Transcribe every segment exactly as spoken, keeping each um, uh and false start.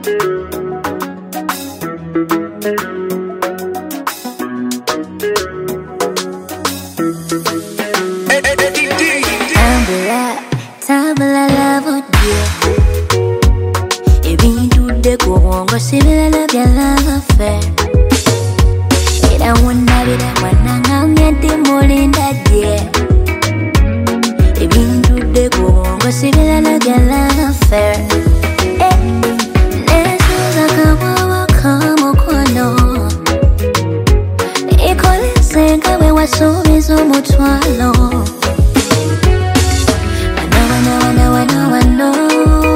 Sibila love your love affair. Ira wunda bira wananga ngenti mulinda je. Ibintu de kubongo sibila love your love affair. Eh, nesuza kawawa kamo kono. Ikole senga we wasubizo mutwalo. Wana wana wana wana wana.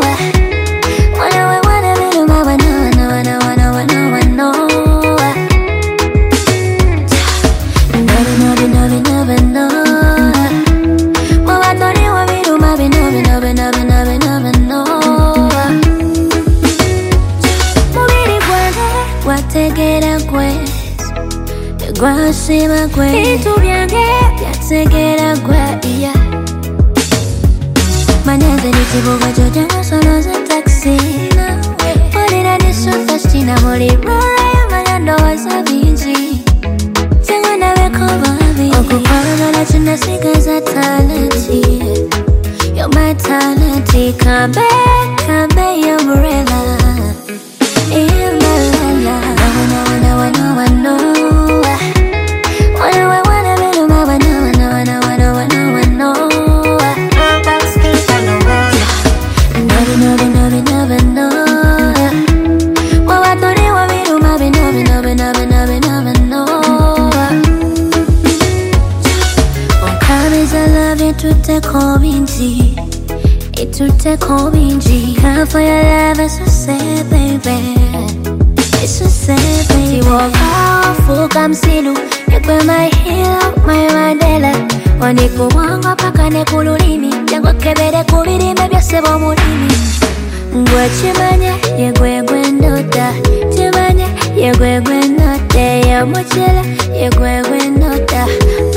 Guasima kwe Itu byange Byategera gwa iya Maneze nitibuga joja Sono za taxi Polina niso thirsty na muli Rora ya manyando wa sabinji Tengo na weko babi Okupanga na chuna siga za talenti You're my talenti Come back, come back your umbrella In my life Wana wana wana wana Ituteko binji, ituteko binji. Come for your love, it's so sad, baby. It's so sad, baby. Tiwoka fuka msilu, yekwe my hero, my Mandela. Waniku wanga paka nekululimi, jango kebere kubirime byose bomulimi. Ngwe chimanya, yegwe gwe nota. Chimanya, yegwe gwe nota. Ya mochila, yegwe gwe nota.